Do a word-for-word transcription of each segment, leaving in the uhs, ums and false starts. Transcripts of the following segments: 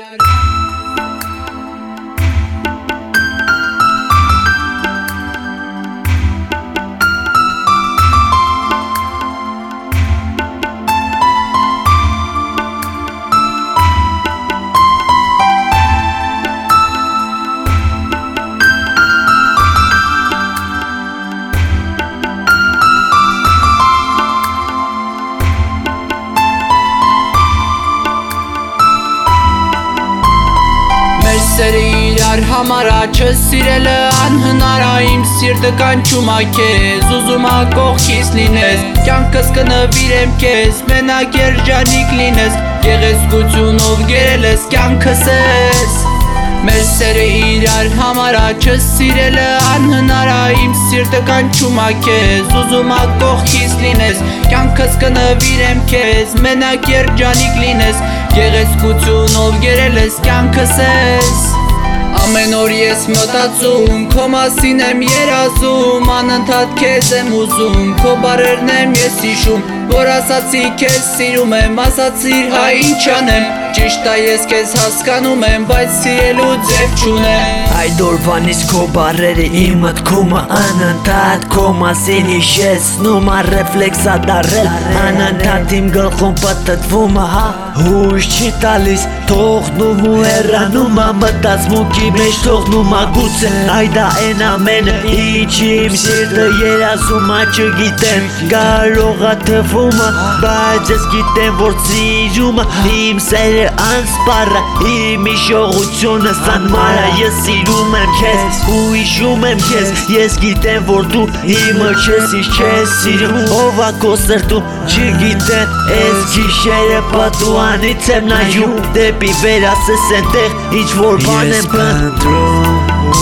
Սերը իրար համար աչս սիրելը անհնար ա իմ սիրտը կանչում ա քեզ ուզում ա կողքիս լինես կյանքս կնվիրեմ քեզ մենակ երջանիկ լինես գեղեցկությունով գերել ես կյանքս ես մեր սերը իրար համար աչս սիրելը անհնար ա իմ սիրտը կանչում ա քեզ ուզում ա կողքիս լինես կյանքս կնվիրեմ քեզ մենակ երջանիկ լինես գեղեցկությունով գերել ես կյանքս ես Ամեն օր ես մտածում, քո մասին եմ երազում Անընդհատ քեզ եմ ուզում, քո բառերն եմ ես հիշում Որ ասացի քեզ սիրում եմ, ասացիր հա ինչ անեմ Ճիշտ ա ես քեզ հասկանում եմ, բայց սիրելու ձև չունեմ Այդ օրվանից քո բառերը իմ մտքումը Անընդհատ քո մասին հիշեցնում ա ռեֆլեքս ա դառել Անընդհատ իմ գլխում պտտվում ա հա Հույս չի տալիս, թողնում ու հեռանում ա մտածմունքի մեջ թողնում ա գուցե Այդ ա են ամենը ինչ իմ սիրտը երազում ա չգիտեմ Կարող ա թվում ա, բայց ես գիտեմ որ սիրում ա Իմ սերը անսպառ ա, իմ իշխողությունը սանմար ա Ես սիրում եմ քեզ ու հիշում եմ քեզ Ես գիտեմ որ դու իմը չես, ես չես սիրում Ով ա քո սրտում չգիտեմ Ես գիշերը պատուհանից եմ նայում Դեպի վեր ասես ենտեղ ինչ որ բան եմ փնտրում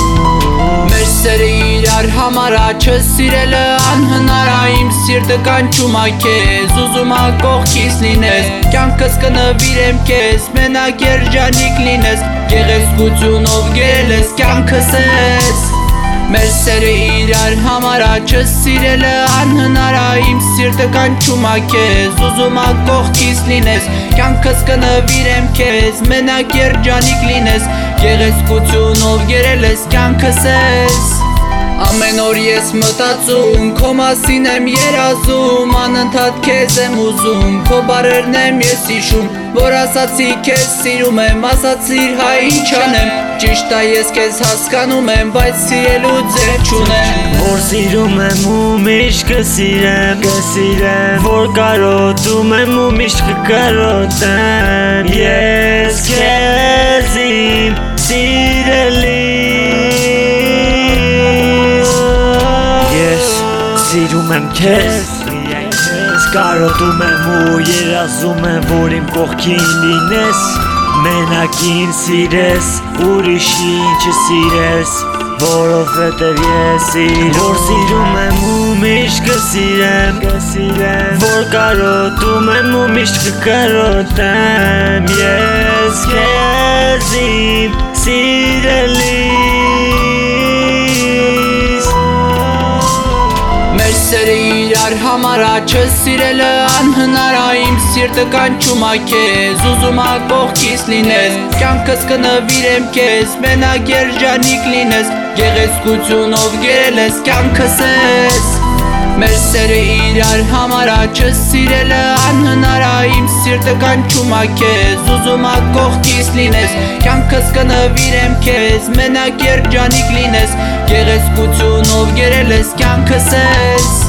Մեր սերը իրար համար աչս սիրելը անհնար ա իմ սիրտը կանչում ա քեզ ուզում ա կողքիս լինես կյանքս կնվիրեմ քեզ մենակ երջանիկ լինես գեղեցկությունով գերել ես կյանքս ես Մեր սերը իրար համար աչս սիրելը անհնար ա իմ սիրտը կանչում ա քեզ ուզում ա կողքիս լինես կյանքս կնվիրեմ քեզ մենակ երջանիկ լինես գեղեցկությունով գերել ես կյանքս ես Ամեն օր ես մտածում, քո մասին եմ երազում Անընդհատ քեզ եմ ուզում, քո բառերն եմ ես հիշում Որ ասացի քեզ սիրում եմ, ասացիր հա ինչ անեմ Ճիշտ ա ես քեզ հասկանում եմ, բայց սիրելու ձև չունեմ Որ սիրում եմ ու միշտ կսիրեմ, կսիրեմ Որ կարոտում եմ ու միշտ կկարոտեմ Ես քեզ իմ սիրելի Սիրում եմ քեզ, կարոտում եմ ու երազում եմ, որ իմ կողքին լինես Մենակ ինձ սիրես, ուրիշին չսիրես Որովհետև ես սիրում Որ սիրում եմ ու միշտ կսիրեմ, Որ կարոտում եմ ու միշտ կկարոտեմ Ես քեզ իմ սիրելիս Սերը իրար համար աչս սիրելը անհնար ա իմ սիրտը կանչում ա քեզ ուզում ա կողքիս լինես կյանքս կնվիրեմ քեզ մենակ երջանիկ լինես գեղեցկությունով գերել ես կյանքս ես Մեր սերը իրար համար աչս սիրելը անհնար ա իմ սիրտը կանչում ա քեզ ուզում ա կողքիս լինես կյանքս կնվիրեմ քեզ մենակ երջանիկ լինես գեղեցկությունով գերել ես կյանքս ես